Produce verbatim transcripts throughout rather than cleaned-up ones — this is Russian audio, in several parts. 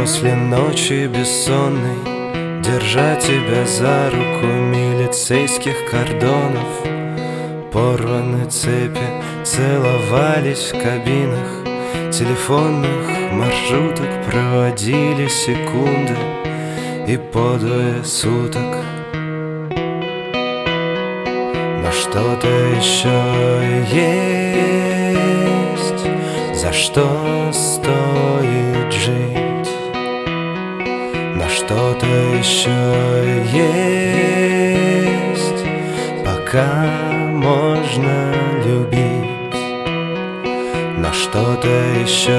После ночи бессонной, держа тебя за руку, милицейских кордонов, порваны цепи, целовались в кабинах телефонных маршруток, проводили секунды и по двое суток. Но что-то еще есть, за что стоит жить. Но что-то еще есть, пока можно любить. Но что-то еще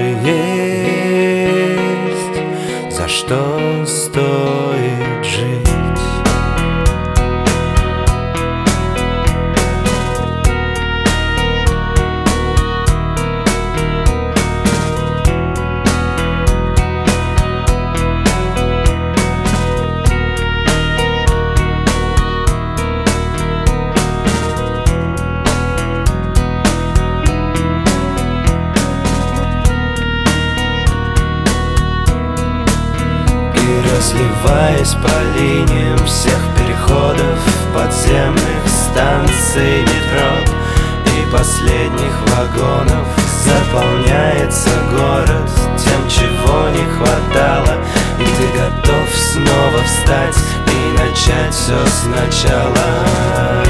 есть, за что стоит жить. Разливаясь по линиям всех переходов, подземных станций метро и последних вагонов, заполняется город тем, чего не хватало. И ты готов снова встать и начать все сначала.